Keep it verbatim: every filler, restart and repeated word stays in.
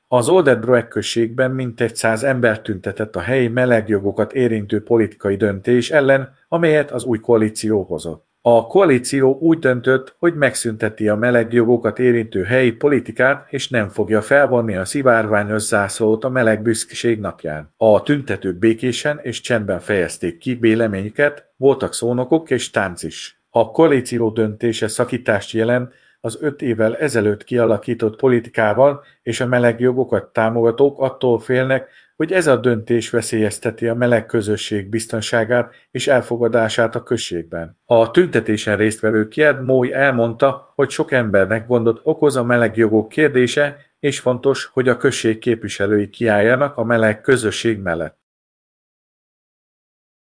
Az Oldebroek községben mintegy száz ember tüntetett a helyi melegjogokat érintő politikai döntés ellen, amelyet az új koalíció hozott. A koalíció úgy döntött, hogy megszünteti a melegjogokat érintő helyi politikát, és nem fogja felvonni a szivárványos zászlót a meleg büszkeség napján. A tüntetők békésen és csendben fejezték ki véleményüket, voltak szónokok és tánc is. A koalíció döntése szakítást jelent az öt évvel ezelőtt kialakított politikával, és a melegjogokat támogatók attól félnek, hogy ez a döntés veszélyezteti a meleg közösség biztonságát és elfogadását a községben. A tüntetésen résztvevő Kiad Moy elmondta, hogy sok embernek gondot okoz a melegjogok kérdése, és fontos, hogy a község képviselői kiálljanak a meleg közösség mellett.